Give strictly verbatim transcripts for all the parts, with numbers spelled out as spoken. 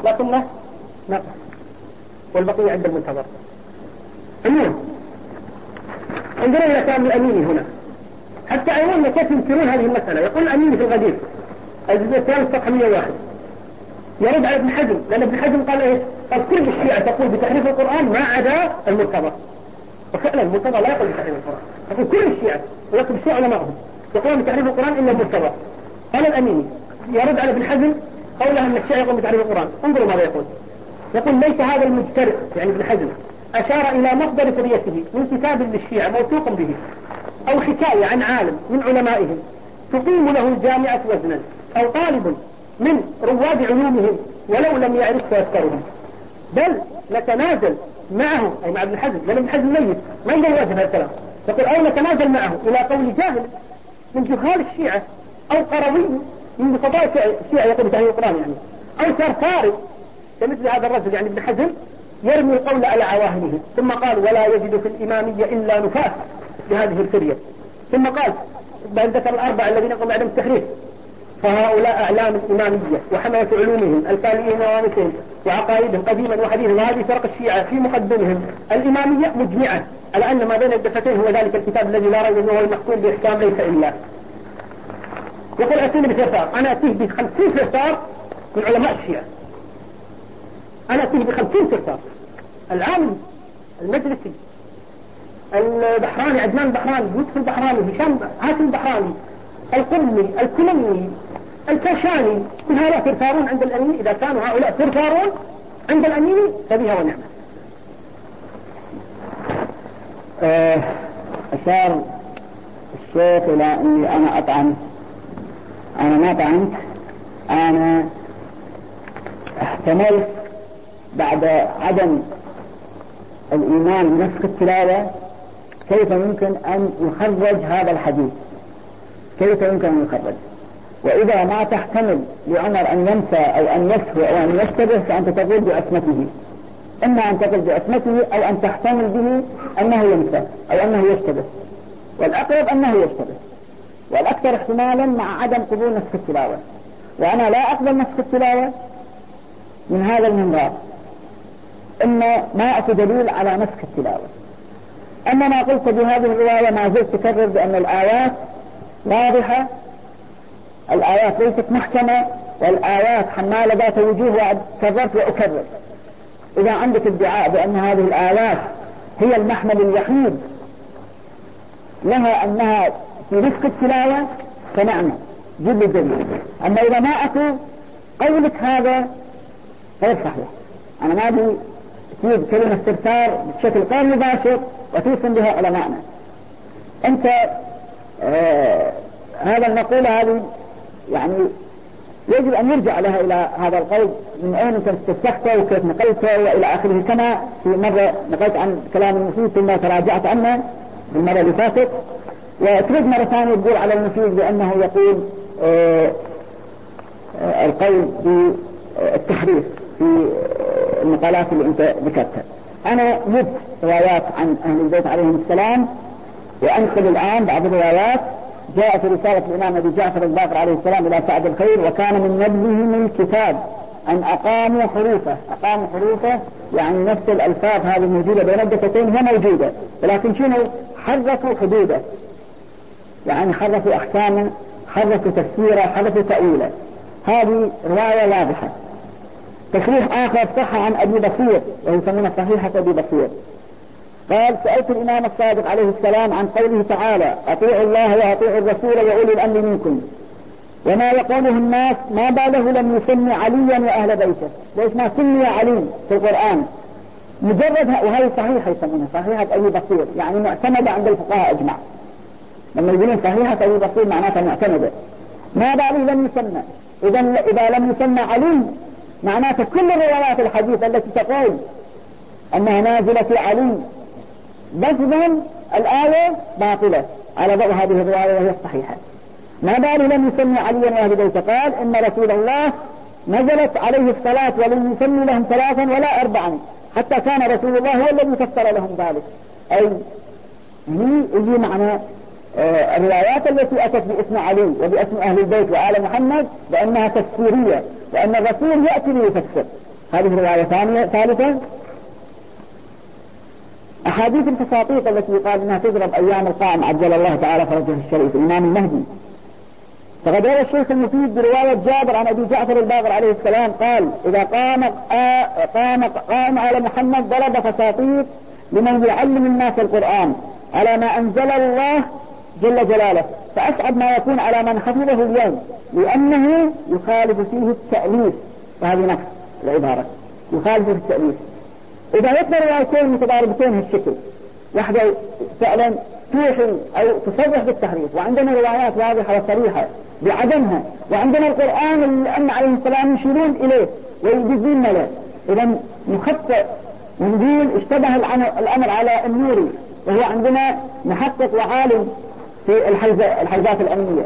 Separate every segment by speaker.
Speaker 1: لكنه نقص والبقية عند المنتظر. عموما انظروا إلى كلام الأميني هنا حتى أيضا كيف ينكرون هذه المسألة. يقول الأميني في الغدير الجزء الثاني صفحة مئة وواحد يرد على ابن حزم، لأن ابن حزم قال إيه؟ قال كل الشيعة تقول بتحريف القرآن ما عدا المرتضى، وفعلا المرتضى لا يقول بتحريف القرآن، يقول كل الشيعة ولكن الشيعة علماءهم يقولون بتحريف القرآن إلا المرتضى. قال الأميني يرد على ابن حزم قولها أن الشيعة يقول بتحريف القرآن. انظروا ماذا يقول. يقول ليس هذا المجترئ يعني ابن حزم أشار إلى مصدر فريته من كتاب للشيعة موثوق به أو حكاية عن عالم من علمائهم تقيم له الجامعة وزنا، أو طالب من رواد علومهم ولو لم يعرف فيذكرهم، بل نتنازل معه أي مع ابن حزم لأن ابن حزم ميت ما يقدر يواجه هذا الكلام. يقول أو نتنازل معه إلى قول جاهل من جهال الشيعة أو قروي من بسطاء الشيعة يقول بتحريف القرآن يعني، أو سرطاري كمثل هذا الرجل يعني ابن حزم يرمي القول على عواهنه. ثم قال ولا يجد في الإمامية إلا نفاس بهذه الفرية. ثم قال بعد ذكر الأربعة الذين يقوم بعدم التحريف فهؤلاء أعلام الإمامية وحملة علومهم الفالئين ووامثهم وعقائدهم قديما وحديثا، وهذه فرق الشيعة في مقدمهم الإمامية مجمعة على أن ما بين الدفتين هو ذلك الكتاب الذي لا ريب وهو المحكوم بإحكام ليس إلا. يقول أتيني بثرثار، أنا أتيه بخمسين ثرثار من علماء الشيعة، أنا أتيه بخمسين ثرثار، العالم المجلسي البحراني عدنان البحراني يوسف البحراني هشام عاصم البحراني القمي الكلمي الكاشاني كل هؤلاء ثرثارون عند الأمين. إذا كانوا هؤلاء ثرثارون عند الأمين فبها ونعمة.
Speaker 2: أه أشار الشيخ إلى أني أنا أطعن، أنا ما طعنت، أنا احتملت بعد عدم الإيمان بنسخ التلاوة كيف يمكن أن يخرج هذا الحديث، كيف يمكن أن يخرج. وإذا ما تحتمل لعمر أن ينسى أو أن يسهو أو أن يشتبه فأنت تقول بعصمته، إما أن تقول بعصمته أو أن تحتمل به أنه ينسى أو أنه يشتبه، والأقرب أنه يشتبه، والأكثر احتمالا مع عدم قبول نسخ التلاوة. وأنا لا أقبل نسخ التلاوة من هذا المنبر، إما ما أكو دليل على نسخ التلاوة. أما ما قلت بهذه الرواية ما زلت تكرر بأن الآيات واضحة، الآيات ليست محكمة، والآيات حمالة ذات وجوه، وكررت وأكرر. إذا عندك ادعاء بأن هذه الآيات هي المحمل الوحيد لها أنها في نسخ التلاوة فنعم جل الدليل. أما إذا ما أكو قولك هذا غير صحيح. أنا ما أبي تجيب كلمة استرسار بشكل غير مباشر وتوصل بها علماءنا. أنت آه هذا المقولة هذه يعني يجب أن يرجع لها إلى هذا القول من أين أنت استفتحته وكيف نقلته وإلى آخره، كما في مرة نقلت عن كلام المفيد ثم تراجعت عنه بالمرة اللي فاتت، وتريد مرة ثانية تقول على المفيد بأنه يقول آه آه القول بالتحريف في المقالات اللي أنت ذكرتها. أنا جبت روايات عن أهل البيت عليهم السلام، وأنقل الآن بعض الروايات. جاء في رسالة الإمام أبي جعفر الباقر عليه السلام إلى سعد الخير: وكان من نبلهم الكتاب أن أقاموا حروفه. أقاموا حروفه يعني نفس الألفاظ هذه الموجودة بين الدفتين هي موجودة، ولكن شنو؟ حرفوا حدوده، يعني حرفوا أحكامه، حرفوا تفسيره، حرفوا تأويله. هذه رواية واضحة. تصريح آخر صح عن أبي بصير ويسمونه صحيحة أبي بصير، قال: سألت الإمام الصادق عليه السلام عن قوله تعالى: أطيعوا الله وأطيعوا الرسول وأولي الأمر منكم، وما يقوله الناس ما باله لم يسمي عليا وأهل بيته. ليش ما سمي علي في القرآن؟ مجرد، وهي صحيحة يسمونها صحيحة أبي بصير، يعني معتمدة عند الفقهاء أجمع. لما يقولون صحيحة أبي بصير معناتها معتمدة. ما باله لم يسمى، إذا إذا لم يسمى علي معناته كل الروايات الحديثة التي تقول أنها نازلة في علي لفظا الآية باطلة على ضوء هذه الرواية وهي الصحيحة. ما باله لم يسمي عليا وأهل بيته؟ قال: إن رسول الله نزلت عليه الصلاة ولم يسمي لهم ثلاثا ولا أربعا، حتى كان رسول الله هو الذي فسر لهم ذلك. أي هي معنى آه الروايات التي أتت باسم علي وباسم أهل البيت وآل محمد بأنها تفسيرية، وأن الرسول يأتي ليفسر. هذه رواية ثانية. ثالثا أحاديث الفساطيط التي يقال أنها تضرب أيام القائم عجل الله تعالى فرجه الشريف الإمام المهدي. فقد روى الشيخ المفيد برواية جابر عن أبي جعفر الباقر عليه السلام قال إذا قام قام قائم على محمد ضرب فساطيط لمن يعلم الناس القرآن على ما أنزل الله جل جلاله، فأصعب ما يكون على من حفظه اليوم لأنه يخالف فيه التأليف. وهذه نفس العبارة يخالف فيه التأليف. إذا يطلع روايتين متضاربتين هالشكل، واحدة فعلا توحي أو تصرح بالتحريف، وعندنا روايات واضحة وصريحة بعدمها، وعندنا القرآن اللي عليه السلام يشيرون إليه ويجزون له، إذا نخطئ ونقول اشتبه الأمر على النوري، وهو عندنا محقق وعالم في الحيزات الأمنية،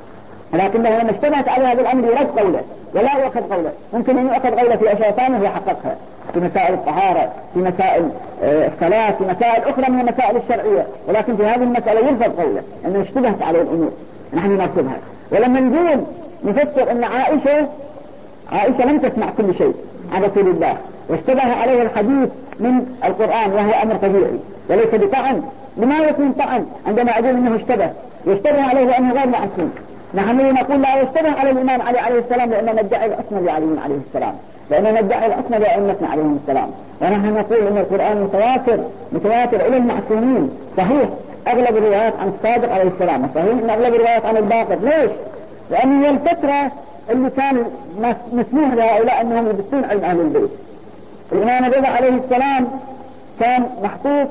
Speaker 2: ولكنه لما اشتبهت على هذا الأمر يرد قوله ولا يؤخذ قوله. ممكن أن يؤخذ قوله في أشياء ثانية ويحققها في مسائل الطهارة، في مسائل الصلاة، في مسائل أخرى من المسائل الشرعية، ولكن في هذه المسألة يرفض قوله أنه اشتبهت عليه الأمور، نحن نرفضها. ولما نقول نفسر أن عائشة عائشة لم تسمع كل شيء عن رسول الله، واشتبه عليه الحديث من القرآن وهو أمر طبيعي وليس بطعن. لما يكون طعن عندما أقول أنه اشتبه؟ يشتبه عليه لأنه غير معصوم. نحن نقول لا يشتبه على الإمام علي عليه السلام لأننا ندعي العصمة لعلي عليه السلام، لأننا ندعي العصمة لأئمتنا عليهم السلام. ونحن نقول أن القرآن متواتر متواتر إلى المعصومين. صحيح أغلب الروايات عن الصادق عليه السلام، وصحيح أن أغلب الروايات عن الباقر. ليش؟ لأن هي الفترة اللي كان مسموح لهؤلاء أنهم يدسون علم أهل البيت. الإمام الرضا عليه السلام كان محطوط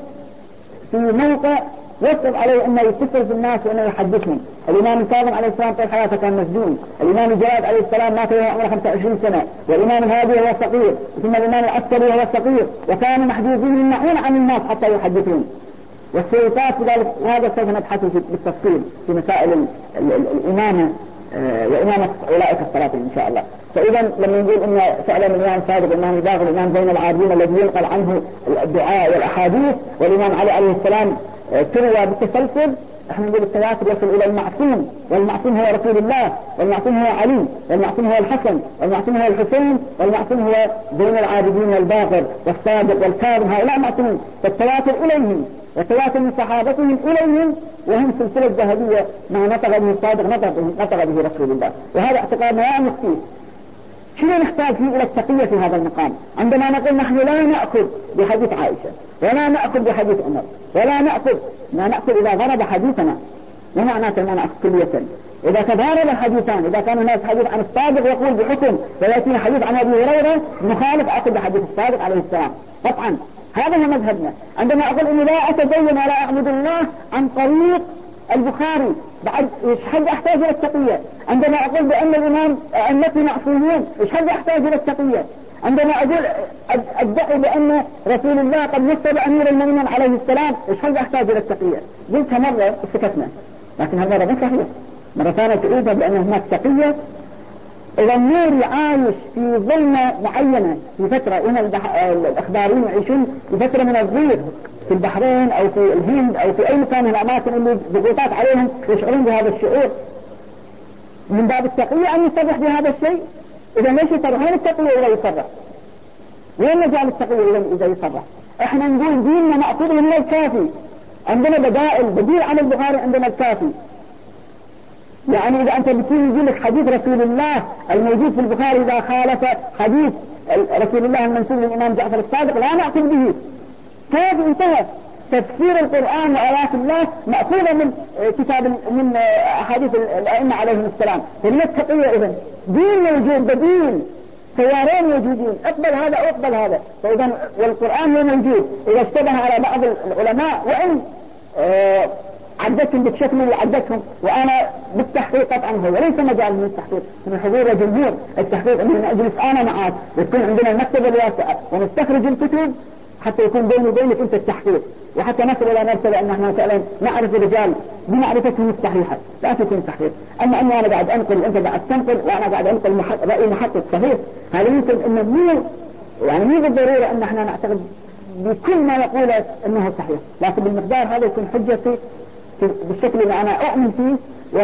Speaker 2: في موقع يصعب عليه أنه يتصل بالناس وأنه يحدثهم. الإمام الكاظم عليه السلام طول حياته كان مسجون. الإمام الجواد عليه السلام مات وهو عمره خمسة وعشرين سنة. والإمام الهادي هو صغير، ثم الإمام العسكري هو صغير، وكانوا محجوزين يمنعون عن الناس حتى يحدثون. والسلطات ذلك، وهذا سوف نبحث بالتفصيل في مسائل ال ال ال الإمامة آه وإمامة أولئك الصلاة إن شاء الله. فإذا لما نقول أن فعلا الإمام صادق الإمام الباقر الإمام زين العابدين الذي ينقل عنه الدعاء والأحاديث، والإمام علي عليه السلام تروى بالتسلسل، احنا نقول التواتر يصل الى المعصوم، والمعصوم هو رسول الله، والمعصوم هو علي، والمعصوم هو الحسن، والمعصوم هو الحسين، والمعصوم هو زين العابدين والباقر والصادق والكاظم، هؤلاء معصومون. فالتواتر اليهم والتواتر من صحابتهم اليهم، وهم سلسلة ذهبية ما نطق به الصادق نطق به رسول الله. وهذا اعتقادنا لا نخفيه. شنو نحتاج فيه الى التقية في هذا المقام؟ عندما نقول نحن لا نأخذ بحديث عائشة ولا نأخذ بحديث عمر ولا نأخذ ما نأخذ إذا ضرب حديثنا، ومعناته ما نأخذ كلية. إذا تضارب الحديثان، إذا كان هناك حديث عن الصادق يقول بحكم ويأتي حديث عن أبي هريرة مخالف، أخذ بحديث الصادق عليه السلام قطعا. هذا هو مذهبنا. عندما أقول إني لا أتدين ولا أعبد الله عن طريق البخاري، بعد إيش حد أحتاج إلى التقية؟ عندما أقول بأن الإمام أئمتي معصومون، إيش حد أحتاج إلى التقية؟ عندما أقول أدعي بأن رسول الله قد نصب أمير المؤمنين عليه السلام، إيش حد أحتاج إلى التقية؟ قلتها مرة سكتنا، لكن هذا مو صحيح. مرة ثانية تعيدها بأن هناك تقية. إذا النور عايش في ظلمة معينة في فترة، هنا الأخباريين يعيشون في فترة من الضيق في البحرين أو في الهند أو في أي مكان من الأماكن اللي ضغوطات عليهم يشعرون بهذا الشعور. من باب التقية أن يصرح بهذا الشيء. إذا ليش يصرح؟ وين التقية إذا يصرح؟ وين مجال التقية إذا يصرح؟ إحنا نقول ديننا مأخوذ من الكافي، عندنا بدائل بديل عن البخاري، عندنا الكافي. يعني إذا أنت بتيجي يجي لك حديث رسول الله الموجود في البخاري إذا خالف حديث رسول الله المنسوب للإمام جعفر الصادق لا نأخذ به. كيف انتهى؟ تفسير القرآن وآيات الله مأخوذة من كتاب من أحاديث الأئمة عليهم السلام. هي التقية. إذن دين موجود بديل، تيارين موجودين، اقبل هذا او اقبل هذا. فإذا والقرآن هو موجود. إذا اشتبه على بعض العلماء وإن آه عدتهم بالشكل اللي عدتهم، وأنا بالتحقيق طبعا هو وليس مجال من التحقيق، من حضور الجمهور التحقيق أن نجلس أنا معك وتكون عندنا المكتبة الواسعة ونستخرج الكتب حتى يكون بيني وبينك أنت التحقيق، وحتى نصل إلى مرتبة أن احنا فعلا نعرف الرجال بمعرفتهم الصحيحة، لا تكون تحقيق. أما أني أنا قاعد أنقل وأنت قاعد تنقل وأنا قاعد أنقل محق... رأي محقق صحيح، هذا يمكن أنه مو يعني مو بالضرورة أن احنا نعتقد بكل ما يقوله أنه صحيح، لكن بالمقدار هذا يكون حجتي بالشكل اللي أنا أؤمن فيه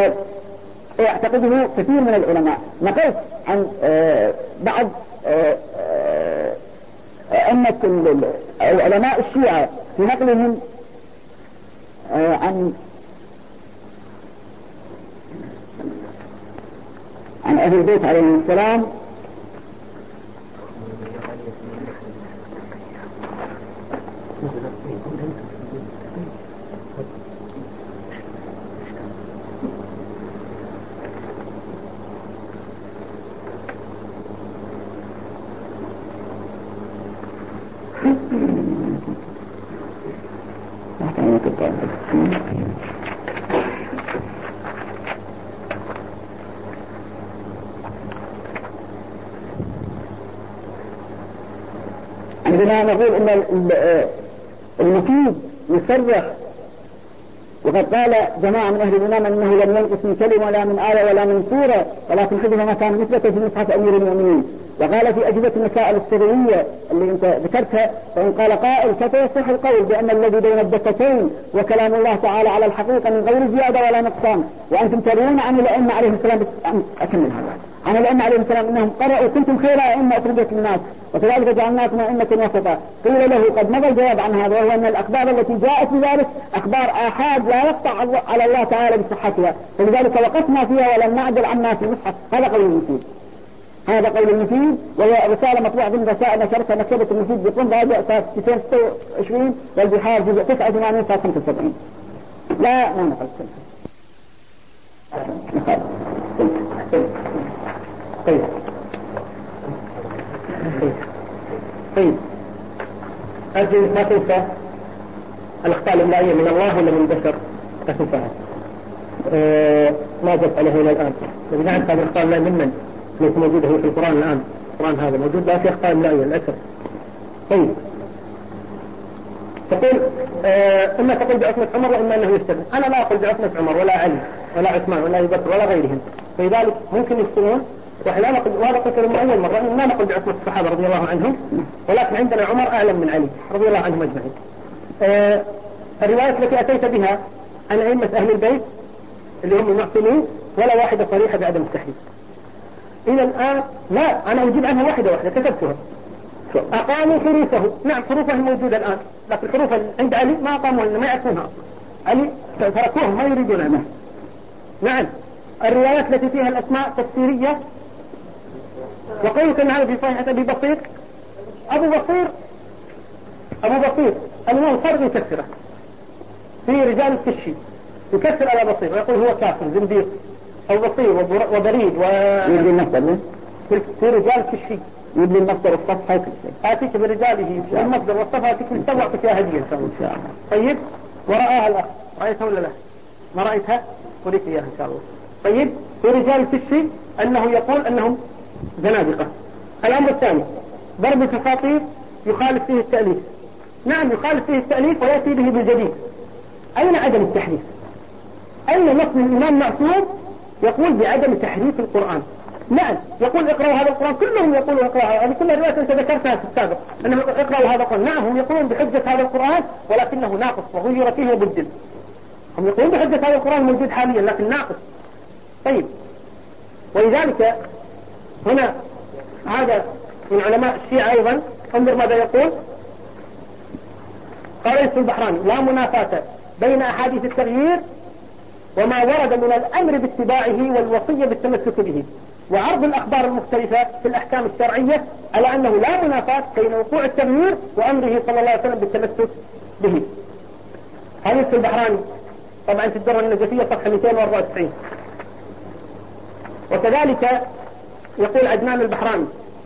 Speaker 2: ويعتقده كثير من العلماء. نقلت عن آه بعض آه آه أمة علماء الشيعة في نقلهم عن عن أهل البيت عليهم السلام عندنا نقول ان المفيد يصرح، وقد قال جماعة من أهل الإمام أنه لم ينقص من كلمة ولا من آية ولا من سورة، ولكن حدث ما كان مثبت في مصحف أمير المؤمنين. وقال في أجوبة المسائل السرية اللي أنت ذكرتها، فإن قال قائل كيف يصح القول بأن الذي بين الدفتين وكلام الله تعالى على الحقيقة من غير زيادة ولا نقصان، وأنتم ترون عن الأئمة عليهم السلام أكمل هذا عن الأئمة عليهم السلام أنهم قرأوا كنتم خير أئمة أخرجت للناس وكذلك جعلناكم أئمة وسطا. قيل له قد مضى الجواب عن هذا، وهو أن الأخبار التي جاءت بذلك أخبار آحاد لا يقطع على الله تعالى بصحتها، فلذلك وقفنا فيها ولم نعدل عما في المصحف. هذا قول المفيد، هذا قول المفيد، وهي رسالة مطبوعة ضمن رسائل نشرتها مكتبة المفيد بقم راجع سنة ألفين وستة وعشرين والبحار جزء تسعة وثمانين صفحة خمسة وسبعين. لا ما نقل طيب طيب أجل ما تنسى الأخطاء الإملائية من الله ولا من البشر؟ لا تنساها. أه ما جبت عليه إلى الآن. لو نعرف هذه الأخطاء الإملائية ممن ليس موجودة هي في القرآن الآن. القرآن هذا موجود لا في أخطاء إملائية للأسف. طيب تقول أه إما تقول بعصمة عمر وإما أنه يستدل. أنا لا أقول بعصمة عمر ولا علي ولا عثمان ولا أبي بكر ولا غيرهم، فلذلك ممكن يفتنون. وإحنا لا نقول ولا قلت لهم أول مرة ما نقول بعصمة الصحابة رضي الله عنهم، ولكن عندنا عمر أعلم من علي رضي الله عنهم أجمعين. أه الروايات التي أتيت بها عن أئمة أهل البيت اللي هم المعصومين ولا واحدة صريحة بعدم التحريف. إلى الآن لا، أنا أجيب عنها واحدة واحدة كتبتها. أقاموا حروفه، نعم حروفه موجودة الآن، لكن حروف عند علي ما أقاموا لنا ما يعرفونها أصلا. علي تركوهم ما يريدون عنها. نعم الروايات التي فيها الأسماء تفسيرية، وقولك أن هذا في صحيحة أبي بصير. أبو بصير أبو بصير الإمام الخارجي يكسره في رجال الكشي، يكسر على بصير ويقول هو كافر زنديق. أبو بصير وبريد و يبني المصدر في رجال الكشي، يبني المصدر والصفحة آتيك برجاله المصدر والصفحة آتيك بالسبع فيها هدية إن شاء الله. طيب ورآها الأخ، رأيتها ولا لا؟ ما رأيتها؟ وريك إياها إن شاء الله. طيب في رجال الكشي أنه يقول أنهم زنادقة. الأمر الثاني ضرب التفاطير يخالف فيه التأليف. نعم يخالف فيه التأليف ويأتي به بالجديد. أين عدم التحريف؟ أين نص الإمام معصوم يقول بعدم تحريف القرآن؟ نعم يقول اقرأوا هذا القرآن، كلهم يقولوا اقرأوا، هذه كل الروايات أنت ذكرتها في السابق أنهم اقرأوا هذا القرآن. نعم هم يقولون بحجة هذا القرآن ولكنه ناقص وغير فيه وبدل. هم يقولون بحجة هذا القرآن موجود حاليا لكن ناقص. طيب ولذلك هنا هذا من علماء الشيعة أيضا انظر ماذا يقول. قال يوسف البحراني لا منافاة بين أحاديث التغيير وما ورد من الأمر باتباعه والوصية بالتمسك به وعرض الأخبار المختلفة في الأحكام الشرعية على أنه لا منافاة بين وقوع التغيير وأمره صلى الله عليه وسلم بالتمسك به. هذا يوسف البحراني طبعا في الدرة النجفية صفحة مئتين وأربعة وتسعين. وكذلك يقول عدنان البحراني،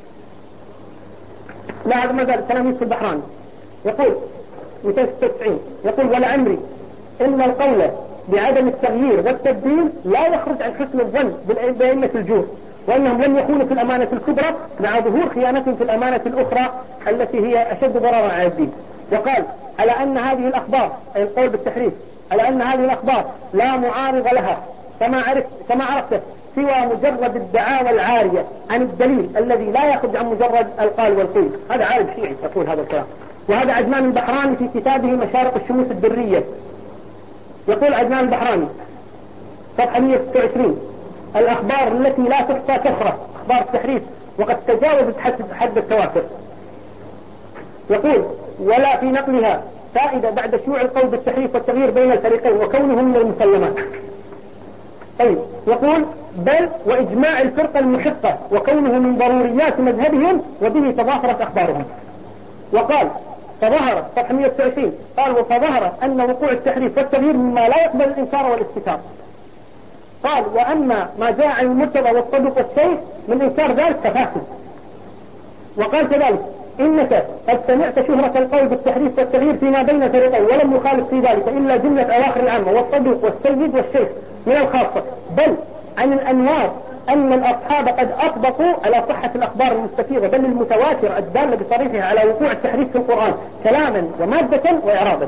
Speaker 2: لا هذا ما زال كلام يوسف البحراني، يقول مئتين وستة وتسعين يقول ولعمري إن القول بعدم التغيير والتبديل لا يخرج عن حسن الظن بأئمة الجور، وأنهم لم يكونوا في الأمانة الكبرى مع ظهور خيانتهم في الأمانة الأخرى التي هي أشد ضررا على الدين. وقال على أن هذه الأخبار أي القول بالتحريف على أن هذه الأخبار لا معارض لها كما عرفت كما عرفت سوى مجرد الدعاوى العارية عن الدليل الذي لا يخرج عن مجرد القال والقيل. هذا عارف شيعي يقول هذا الكلام. وهذا عدنان البحراني في كتابه مشارق الشموس الدرية يقول عدنان البحراني صفحة مئة وستة وعشرين الأخبار التي لا تحصى كثرة أخبار التحريف وقد تجاوزت حد, حد التواتر.
Speaker 1: يقول ولا في نقلها فائدة بعد شيوع القول بالتحريف والتغيير بين الفريقين وكونهم من المسلمات. طيب يقول بل وإجماع الفرقة المحقة وكونه من ضروريات مذهبهم وبه تظاهرت أخبارهم. وقال فظهر صفحة مئة وتسعين قال وفظهر أن وقوع التحريف والتغيير مما لا يقبل الإنكار والاستكبار. قال وأما ما جاء عن المرتضى والصدق والشيخ من إنكار ذلك ففاسد. وقال كذلك إنك قد سمعت شهرة القول بالتحريف والتغيير فيما بين فريقين ولم يخالف في ذلك إلا جملة أواخر العامة والصدوق والسيد والشيخ من الخاصة، بل عن الأنوار أن الأصحاب قد أطبقوا على صحة الأخبار المستفيضة بل المتواترة الدالة بصريحها على وقوع التحريف في القرآن كلاما ومادة وإعرابا.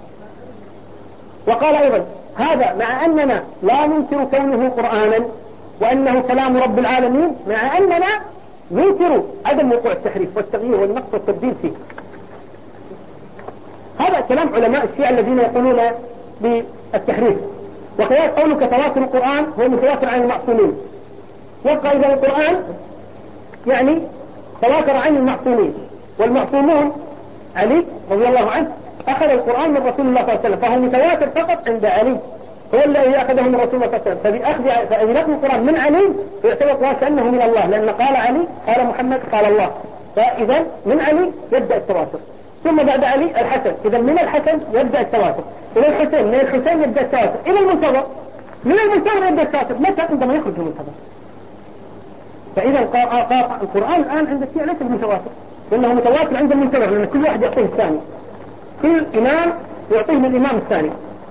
Speaker 1: وقال أيضا هذا مع أننا لا ننكر كونه قرآنا وأنه كلام رب العالمين مع أننا ننكر عدم وقوع التحريف والتغيير والنقص والتبديل فيه. هذا كلام علماء الشيعة الذين يقولون بالتحريف. وكذلك قولك تواتر القرآن هو متواتر عن المعصومين، يبقى إذا القرآن يعني تواتر عن المعصومين، والمعصومون علي رضي الله عنه أخذ القرآن من رسول الله صلى الله عليه وسلم فهو متواتر فقط عند علي، هو الذي أخذه من رسول الله صلى الله عليه وسلم. فبأخذ فإذا القرآن من علي يعتبر كأنه من الله، لأن قال علي قال محمد قال الله، فإذا من علي يبدأ التواتر. ثم بعد علي الحسن، إذا من الحسن يبدأ التواتر، إلى الحسين من الحسين يبدأ التواتر، إلى المنتظر من المنتظر يبدأ التواتر. متى؟ عندما يخرج المنتظر. فإذا القرآن الآن عند الشيعة ليس متواتر، لأنه متواتر عند المنتظر، لأن كل واحد يعطيه الثاني، كل إمام يعطيه من الإمام الثاني.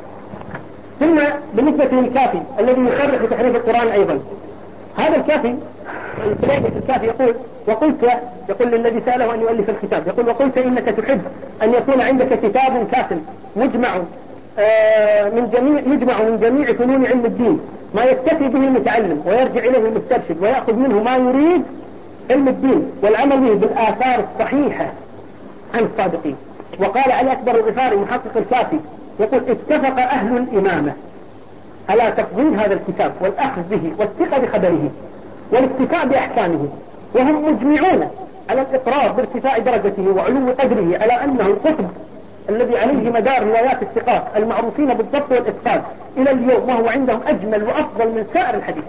Speaker 1: ثم بالنسبة للكافي الذي يصرح بتحريف القرآن أيضا، هذا الكافي الكافي يقول وقلت يقول للذي سأله أن يؤلف الكتاب، يقول وقلت إنك تحب أن يكون عندك كتاب كافٍ مجمع آه من جميع مجمع من جميع فنون علم الدين ما يكتفي به المتعلم ويرجع إليه المسترشد ويأخذ منه ما يريد علم الدين والعمل به بالآثار الصحيحة عن الصادقين. وقال علي أكبر الغفاري محقق الكافي يقول اتفق أهل الإمامة على تفضيل هذا الكتاب والأخذ به والثقة بخبره والاكتفاء بأحكامه، وهم مجمعون على الإقرار بارتفاع درجته وعلو قدره على أنه القطب الذي عليه مدار روايات الثقات المعروفين بالضبط والإتقان إلى اليوم، وهو عندهم أجمل وأفضل من سائر الحديث.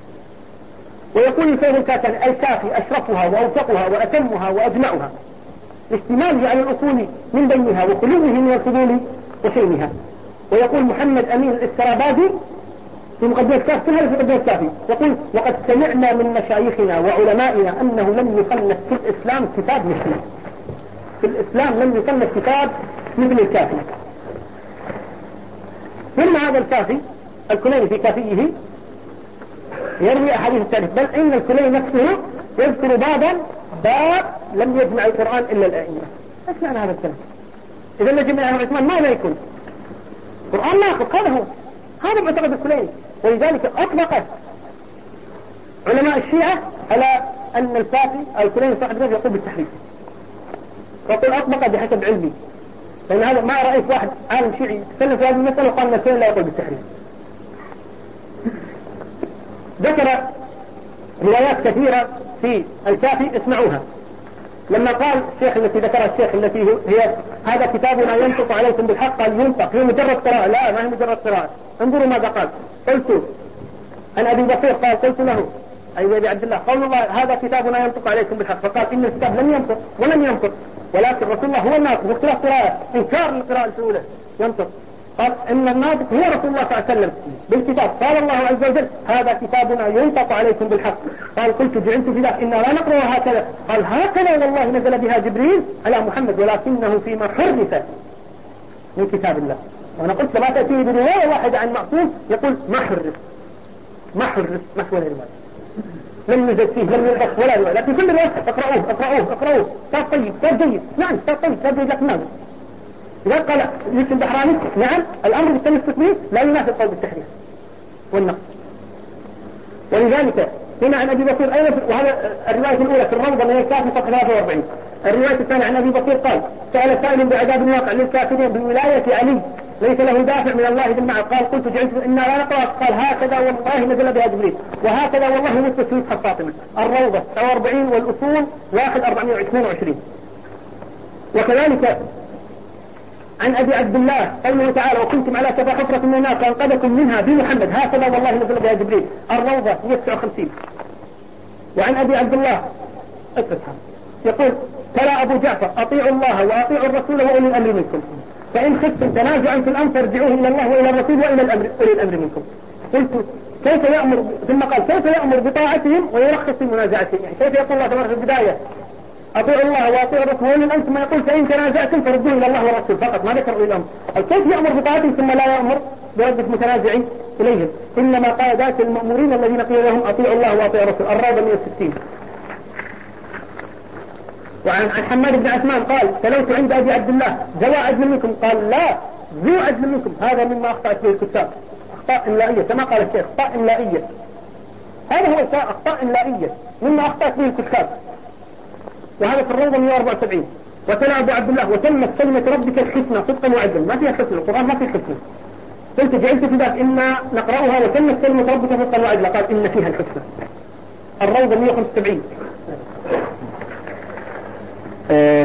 Speaker 1: ويقول الشيخ الكاتب الكافي أشرفها وأوثقها وأتمها وأجمعها اشتماله على الأصول من بينها وخلوه من الفضول وحينها. ويقول محمد أمين الإسرابادي في مقدمة الكافي كلها في مقدمة الكافي يقول وقد سمعنا من مشايخنا وعلمائنا أنه لم يصنف في الإسلام كتاب مثله، في الإسلام لم يصنف كتاب مثل الكافي. ثم هذا الكافي الكليني في كافيه يروي أحاديث التاريخ، بل إن الكليني نفسه يذكر بابا باب لم يجمع القرآن إلا الأئمة. ايش معنى هذا الكلام؟ إذا لم يجمع العثمان ما لا يكون قرآن ناقض، هذا هو هذا معتقد الكليني. ولذلك أطلق علماء الشيعة على أن الكافي أو الكليني صاحب الكافي يقول بالتحريف، وقل أطلق بحسب علمي، لأن هذا ما رأيت واحد عالم شيعي يتكلم في هذه المسألة وقال أن الكليني لا يقول بالتحريف. ذكر روايات كثيرة في الكافي اسمعوها. لما قال الشيخ التي ذكرها الشيخ التي هي هذا كتابنا ينطق عليكم بالحق، قال ينطق هي مجرد قراءة، لا ما هي مجرد قراءة. انظروا ماذا قال. قلت عن أبي بكر قال قلت له أي أبي عبد الله قول الله هذا كتابنا ينطق عليكم بالحق، فقال إن الكتاب لم ينطق ولم ينطق ولكن رسول الله هو الناطق باختلاف قراءة إنكار القراءة الأولى ينطق. قال إن الناطق هو رسول الله صلى الله عليه وسلم بالكتاب. قال الله عز وجل هذا كتابنا ينطق عليكم بالحق. قال قلت جعلت في ذلك إنا لا نقرأ هكذا. قال هكذا والله نزل بها جبريل على محمد ولكنه فيما حرف من كتاب الله. وأنا قلت ما تأتيه برواية واحدة عن معصوم يقول ما حرف ما حرف ما هو الرواية لم يزد فيه لم يلبس ولا رواية، لكن كل رواية اقرأوه اقرأوه اقرأوه صار طيب صار جيد نعم صار طيب صار جيد لك نعم. إذا قال يوسف البحراني نعم الأمر بالتنفيذ التكوين لا ينافي القول بالتحريف والنقص. ولذلك هنا عن أبي بكر أيضا، وهذا الرواية الأولى في الروضة من الكافي صفحة ثلاثة وأربعين. الرواية الثانية عن أبي بكر قال سأل سائل بعذاب واقع للكافرين بولاية علي ليس له دافع من الله بالمعنى. قال قلت جعلت إنا لا نقرأ. قال هكذا والله نزل بها جبريل وهكذا والله نزل في مصحف فاطمة. الروضة تسعة وأربعين والأصول واحد أربعمائة واثنين وعشرين. وكذلك عن أبي عبد الله قوله تعالى وكنتم على شفا حفرة من النار فأنقذكم منها بمحمد هكذا والله نزل بها جبريل الروضة مئة وتسعة وخمسين. وعن أبي عبد الله يقول تلا أبو جعفر أطيعوا الله وأطيعوا الرسول وأولي الأمر منكم فإن خفتم تنازعا في الأمر فارجعوه إلى الله وإلى الرسول وإلى الأمر أولي الأمر منكم. قلت كيف يأمر ثم قال كيف يأمر بطاعتهم ويرخص في منازعتهم؟ يعني كيف يقول الله تبارك في البداية أطيعوا الله وأطيعوا الرسول وأولي الأمر ثم يقول فإن تنازعتم فردوه إلى الله والرسول فقط ما ذكر أولي الأمر. كيف يأمر بطاعتهم ثم لا يأمر برد المتنازعين إليهم؟ إنما قال ذات المأمورين الذين قيل لهم أطيعوا الله وأطيعوا الرسول الروضة مئة وستين. وعن عن حماد بن عثمان قال تلوت عند أبي عبد الله ذوى عدل منكم قال لا ذو عدل منكم هذا مما أخطأت به الكتاب أخطاء إملائية كما قال الشيخ أخطاء إملائية هذا هو أخطاء إملائية مما أخطأت به الكتاب. وهذا في الروضة مئة وأربعة وسبعين. وتلا أبو عبد الله وتمت كلمة ربك الحسنى صدقا وعدلا ما فيها حسنى القرآن ما فيه حسنى. قلت جعلت في ذلك إنا نقرأها وتمت كلمة ربك صدقا وعدلا قال إن فيها الحسنى الروضة مئة وخمسة وسبعين.
Speaker 2: أه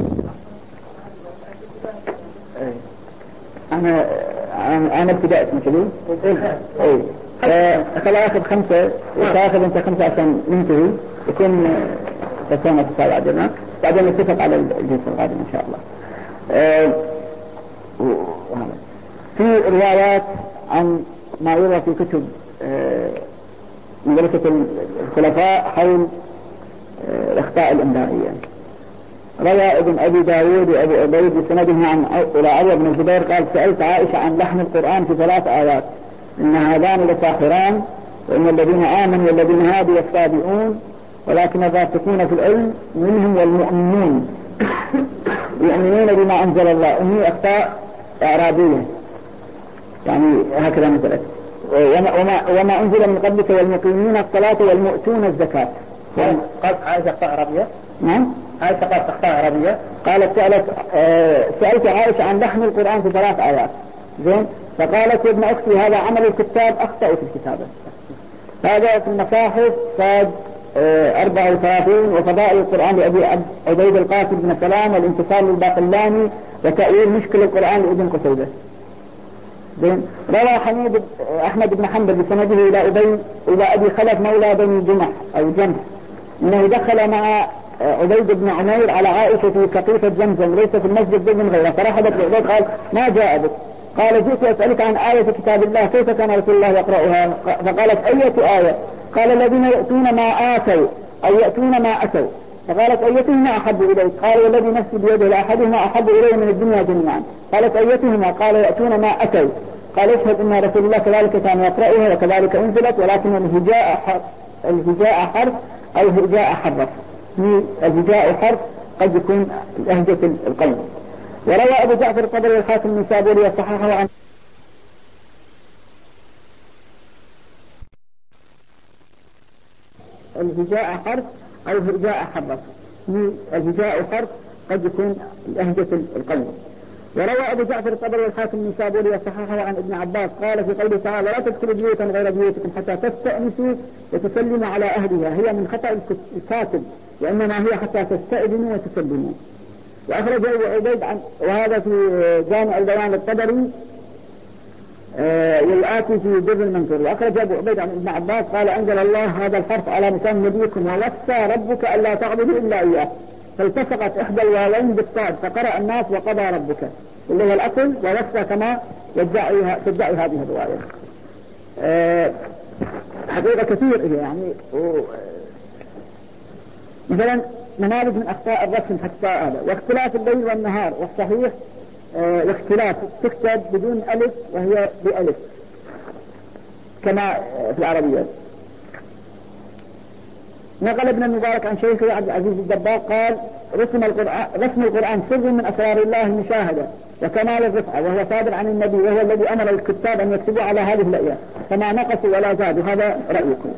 Speaker 2: أنا أنا ابتدأت مثلي إيه فأخذ خمسة وتأخذ أنت خمسة عشان ننتهي يكون تسامح تساعد عدنا بعدين نتفق على الجلسة القادمة إن شاء الله. أه في روايات عن ما يروى في كتب أه مدرسة الخلفاء حول أه الأخطاء الإملائية. روى ابن أبي داود وأبي عبيد بسنده عن إلى عروة بن الزبير قال سألت عائشة عن لحن القرآن في ثلاث آيات إن هذان لساحران وإن الذين آمنوا والذين هادوا والصابئون ولكن الراسخون في العلم منهم والمؤمنون يؤمنون بما أنزل الله. إني أخطاء إعرابية يعني هكذا نزلت وما, وما, وما أنزل من قبلك والمقيمين الصلاة والمؤتون الزكاة.
Speaker 1: قال عائشة أخطاء إعرابية؟
Speaker 2: نعم
Speaker 1: عائشة قالت أخطاء إعرابية.
Speaker 2: قالت سألت آه سألت عائشة عن لحن القرآن في ثلاث آيات زين فقالت يا ابن أختي هذا عمل الكتاب أخطأوا في الكتابة. هذا في المصاحف صاد آه أربعة وثلاثين وفضائل القرآن لأبي عبيد القاسم بن سلام والانتصار للباقلاني وتأويل مشكل القرآن لابن قتيبة. زين روى حميد أحمد بن حنبل بسنده إلى أبي إلى أبي خلف مولى بني جمح أو جمح إنه دخل مع عبيد بن عمير على عائشة في كقيفة زمزم ليس في المسجد بن غيره فرحبت بعبيد قال ما جاء بك؟ قال جئت أسألك عن آية في كتاب الله كيف كان رسول الله يقرأها؟ فقالت أية آية؟ قال الذين يأتون ما آتوا أو يأتون ما أتوا. فقالت أيتهما أحب إليك؟ قال والذي نفسي بيده لأحدهما أحب إليه من الدنيا جميعا. قالت أيتهما؟ قال يأتون ما أتوا. قال اشهد أن رسول الله كذلك كان يقرأها وكذلك أنزلت ولكن الهجاء حرف الهجاء حرف أو هجاء حرف الهجاء حرف قد يكون لهجة القلب. وروى أبو جعفر الطبري الحاكم النسابوري وصححه عن الهجاء حرف أو هجاء حرف الهجاء حرف قد يكون لهجة القلب. وروى أبو جعفر الطبري الحاكم النسابوري وصححه عن ابن عباس قال في قوله تعالى لا تدخلوا بيوتا غير بيوتكم حتى تستأنسوا وتسلموا على أهلها هي من خطأ الكاتب وإنما هي حتى تستأذنوا وتسلموا. وأخرج أبو عبيد عن وهذا في جامع البيان الطبري والآتي في بر المنصور. وأخرج أبو عبيد عن ابن عباس قال أنزل الله هذا الحرف على لسان نبيكم ووصى ربك ألا تعبدوا إلا إياه فالتصقت إحدى الواوين بالصاد فقرأ الناس وقضى ربك اللي هو الأصل ووصى كما يدعي تدعي هذه الرواية. أه حقيقة كثير هي يعني مثلا نماذج من أخطاء الرسم حتى هذا واختلاف الليل والنهار والصحيح أه واختلاف تكتب بدون ألف وهي بألف كما في العربية. نقل ابن المبارك عن شيخه عبد العزيز الدباغ قال رسم القرآن رسم القرآن سر من أسرار الله المشاهدة وكمال الرفعة وهو صادر عن النبي وهو الذي أمر الكتاب أن يكتبوا على هذه الأيام فما نقصوا ولا زادوا. هذا رأيكم.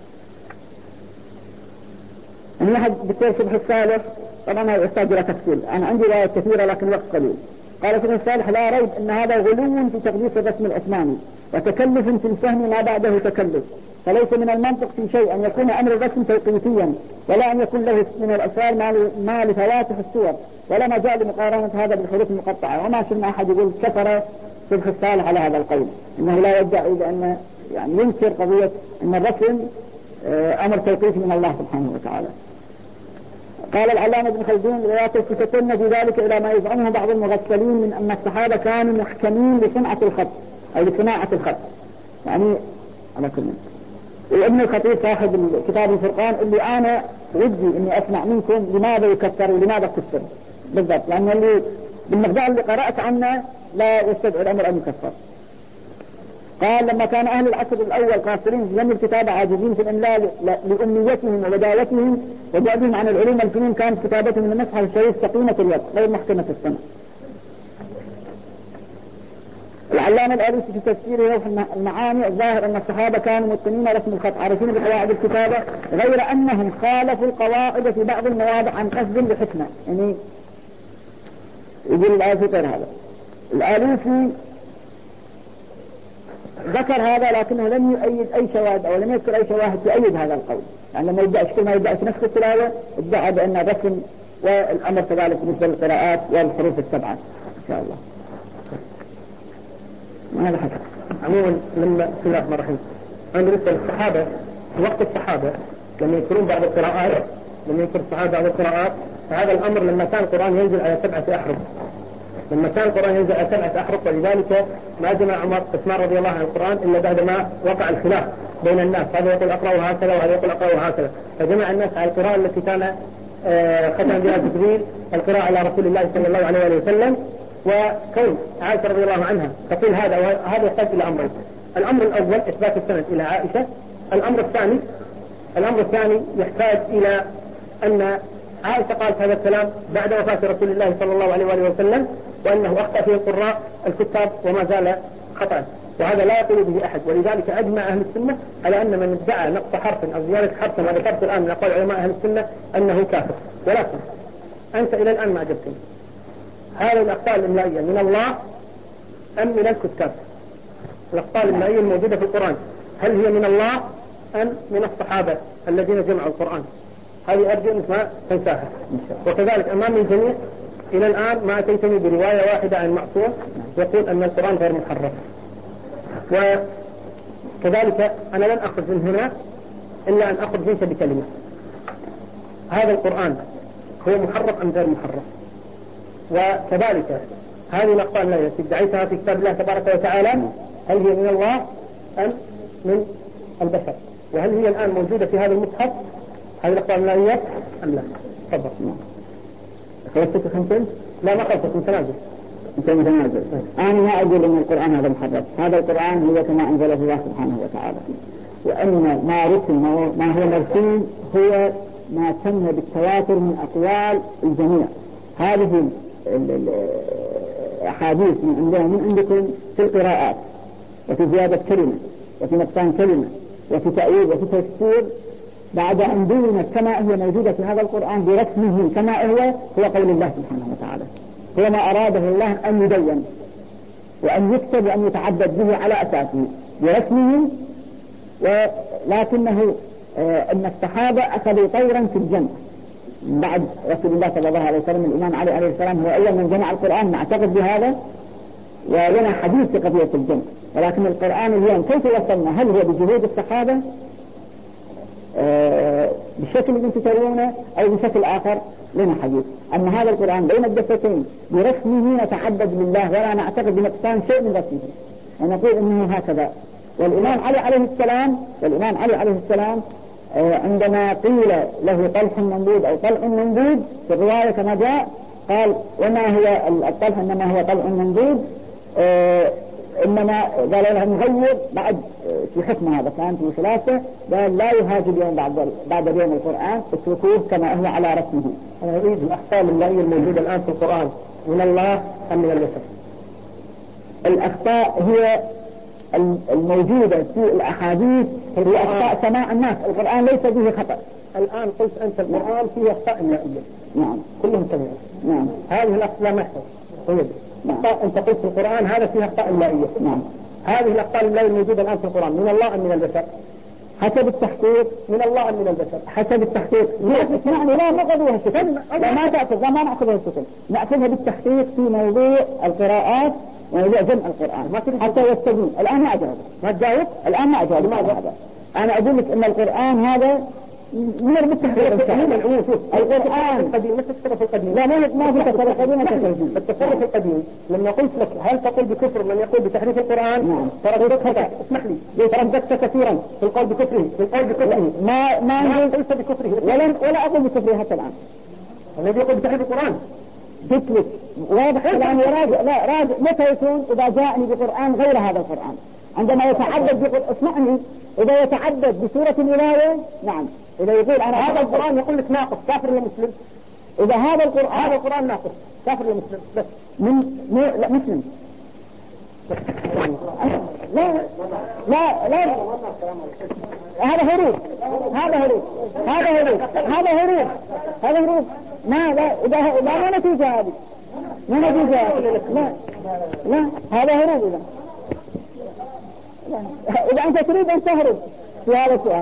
Speaker 2: من واحد دكتور صبح الصالح طبعا هذا يحتاج إلى تفصيل أنا عندي روايات كثيرة لكن وقت قليل. قال صبح الصالح لا ريب أن هذا غلو في تقديس الرسم العثماني وتكلف في الفهم ما بعده تكلف فليس من المنطق في شيء أن يكون أمر الرسم توقيفيا ولا أن يكون له من الأسرار ما لفواتح الصور ولا مجال لمقارنة هذا بالحروف المقطعة. وما شفنا أحد يقول كفر شيخ الصالح على هذا القول، إنه لا يدعي بأن يعني ينكر قضية أن الرسم أمر توقيفي من الله سبحانه وتعالى. قال العلامة ابن خلدون ويتصفتن في ذلك إلى ما يزعمه بعض المغسلين من أن الصحابة كانوا محكمين لصنعة الخط أو لصناعة الخط، يعني على كل. وابن الخطيب صاحب كتاب الفرقان اللي أنا ودي إني أسمع منكم لماذا يكفر ولماذا كفر بالضبط، لأن اللي بالمقدار اللي قرأت عنه لا يستدعي الأمر أن يكفر. قال لما كان أهل العصر الأول قاصرين في فن الكتابة عاجزين في الإملاء لأمنيتهم وبدايتهم وبعدهم عن العلوم والفنون، كانت كتابتهم من المصحف الشريف سقيمة اليد غير محكمة السنة. العلامة الآلوسي في تفسيره روح المعاني الظاهر أن الصحابة كانوا متقنين رسم الخط عارفين بقواعد الكتابة، غير أنهم خالفوا القواعد في بعض المواضع عن قصد بحكمة. يعني يقول الآلوسي غير هذا. الآلوسي ذكر هذا لكنه لم يؤيد أي شواهد أو لم يذكر أي شواهد تؤيد هذا القول، يعني لما يبدأ كل ما يبدأ في نفس التلاوة ادعى بأن الرسم والأمر كذلك بالنسبة للقراءات والحروف السبعة إن شاء الله. ما هذا حسن.
Speaker 1: عموما لما بسم الله الرحمن الرحيم أنا بالنسبة للصحابة في وقت الصحابة لما يذكرون بعض القراءات لما يذكر الصحابة بعض القراءات فهذا الأمر لما كان القرآن ينزل على سبعة أحرف لما كان القرآن ينزل على سبعة أحرف ولذلك ما جمع عمر عثمان رضي الله عنه القرآن إلا بعدما وقع الخلاف بين الناس، هذا يقول أقرأه هكذا وهذا يقول أقرأه هكذا، فجمع الناس على القراءة التي كان ختم بها جبريل القراءة على رسول الله صلى الله عليه وسلم. وكون عائشة رضي الله عنها تقول هذا وهذا يحتاج إلى أمرين. الأمر الأول إثبات السند إلى عائشة. الأمر الثاني الأمر الثاني يحتاج إلى أن عائشة قالت هذا الكلام بعد وفاة رسول الله صلى الله عليه وسلم وأنه أخطأ فيه القراء الكتاب وما زال خطأ، وهذا لا يقول به أحد. ولذلك أجمع أهل السنة على أن من ادعى نقص حرف أو زيادة حرف ما ذكرت الآن من أقوال علماء أهل السنة أنه كافر. ولكن أنت إلى الآن ما أجبتني، هذه الأخطاء الإملائية من الله أم من الكتاب؟ الأخطاء الإملائية الموجودة في القرآن هل هي من الله أم من الصحابة الذين جمعوا القرآن؟ هذه أرجو أنك ما تنساها. وكذلك أمام الجميع إلى الآن ما أتيتني برواية واحدة عن معصوم يقول أن القرآن غير محرف. وكذلك أنا لن أخذ من هنا إلا أن أخذ منك بكلمة، هذا القرآن هو محرف أم غير محرف؟ وكذلك هذه الأخطاء التي ادعيتها في كتاب الله تبارك وتعالى هل هي من الله أم من البشر؟ وهل هي الآن موجودة في هذا المصحف هذه الأخطاء الإملائية أم لا؟ تفضل.
Speaker 2: خلصتك خمسين؟
Speaker 1: لا ما خلصت متنازل.
Speaker 2: أنت متنازل. أنا ما أقول أن القرآن هذا محرف، هذا القرآن هو كما أنزله الله سبحانه وتعالى، وأن ما رسم ما هو مرسوم هو ما تم بالتواتر من أقوال الجميع. هذه الأحاديث من عندنا من عندكم في القراءات وفي زيادة كلمة وفي نقصان كلمة وفي تأويل وفي تفسير بعد أن بينت كما هي موجودة في هذا القرآن برسمه كما هو هو قول الله سبحانه وتعالى، هو ما أراده الله أن يبين وأن يكتب وأن يتعبد به على أساسه برسمه. ولكنه آه أن الصحابة أخذوا طورا في الجمع بعد رسول الله صلى الله عليه وسلم. الإمام علي عليه السلام هو أول من جمع القرآن، نعتقد بهذا ولنا حديث في قضية الجمع. ولكن القرآن اليوم كيف وصلنا؟ هل هو بجهود الصحابة آه بالشكل اللي انتم ترونه أو بشكل آخر؟ لنا حديث أن هذا القرآن بين الدفتين برسمه نتعبد لله ولا نعتقد بنقصان شيء من رسمه، ونقول إنه هكذا. والإمام علي عليه السلام والإمام علي عليه السلام آه عندما قيل له طلح منضود أو طلع منضود في الرواية كما جاء قال وما هو الطلح إنما هو طلع منضود، آه إنما قال له نغير بعد في حكم هذا كان في ثلاثة قال لا يهاجر اليوم بعد بعد اليوم القرآن اتركوه كما هو على رسمه.
Speaker 1: أنا أريد الأخطاء الإملائية الموجودة الآن في القرآن من الله أم من البشر؟
Speaker 2: الأخطاء هي الموجودة في الأحاديث هي أخطاء سماع الناس. القرآن ليس به خطأ.
Speaker 1: الآن قلت أنت القرآن فيه أخطاء إملائية.
Speaker 2: نعم
Speaker 1: كلهم سمعوا.
Speaker 2: نعم
Speaker 1: هذه الأخطاء ما يحتاج. نعم. أنت قلت في القرآن هذا فيه أخطاء إملائية.
Speaker 2: نعم.
Speaker 1: هذه الأخطاء الإملائية الموجودة الآن في القرآن من الله أم من البشر؟
Speaker 2: حسب التحقيق
Speaker 1: من الله أم من البشر؟
Speaker 2: حسب التحقيق. لا اسمعني، لا نأخذها الشكل، لا ما تأخذ، ما نأخذها الشكل، نأخذها بالتحقيق في موضوع القراءات وموضوع جمع القرآن حتى يستجيب. الآن ما أجاوب،
Speaker 1: ما تجاوب؟
Speaker 2: الآن ما أجاوب هذا. أنا أقول لك إن القرآن هذا من بالتحقيق القرآن
Speaker 1: القديم ما التصرف القديم.
Speaker 2: لا ما ما في تصرف قديم وتصرف
Speaker 1: التصرف القديم لما قلت لك هل تقول بكفر من يقول بتحريف القرآن؟ ترددت خطأ، اسمح لي، ترددت كثيرا في القول بكفره، في القول بكفره
Speaker 2: ما ما
Speaker 1: قلت بكفره
Speaker 2: ولا ولا أقول بكفره حتى الآن.
Speaker 1: الذي يقول بتحريف القرآن
Speaker 2: قلت لك واضح الآن راجع، لا راجع متى يكون؟ إذا جاءني بقرآن غير هذا القرآن، عندما يتعدد بقرآن. اسمعني، إذا يتعدد بسورة الولاية نعم، إذا يقول أنا
Speaker 1: هذا القرآن يقول لك ناقص كافر ولا مسلم؟
Speaker 2: إذا هذا القرآن
Speaker 1: هذا القرآن ناقص كافر ولا مسلم؟ بس
Speaker 2: من مو لا مسلم. لا لا لا هذا هروب، هذا هروب، هذا هروب، هذا هروب، هذا هروب. ما لا إذا لا ما نتيجة هذه، ما نتيجة. لا لا هذا هروب. إذا إذا أنت تريد أن تهرب في هذا السؤال.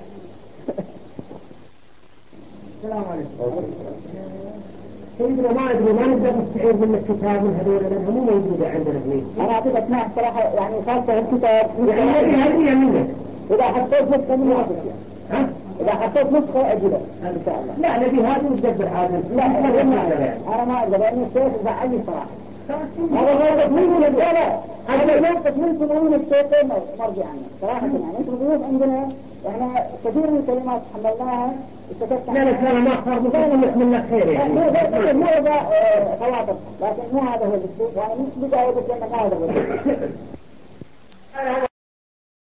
Speaker 1: السلام عليكم. سيدنا ما أدري ما نقدر نستعير من الكتاب من هذول لأنها مو موجودة عندنا هني.
Speaker 2: أنا أعطيك أسماء صراحة يعني خاصة الكتاب.
Speaker 1: يعني هذه هذه يمينك.
Speaker 2: إذا حطيت نسخة من هذا
Speaker 1: ها؟
Speaker 2: إذا حطيت نسخة أجله إن شاء الله.
Speaker 1: لا نبي هذه وتدبر هذا.
Speaker 2: لا أنا ما أقدر، أنا ما أقدر لأن الشيخ زعلني صراحة. هذا موقف مني للجلة، هذا موقف منكم ومن الشيخين مرجع عنه صراحة. يعني أنتم ضيوف عندنا، إحنا كثير من الكلمات حملناها استفدت.
Speaker 1: لا لا أنا ما أخاف من خير يعني.
Speaker 2: مو هذا خواطر، لكن مو هذا هو الشيء، يعني مش بداية بس ما هذا هو.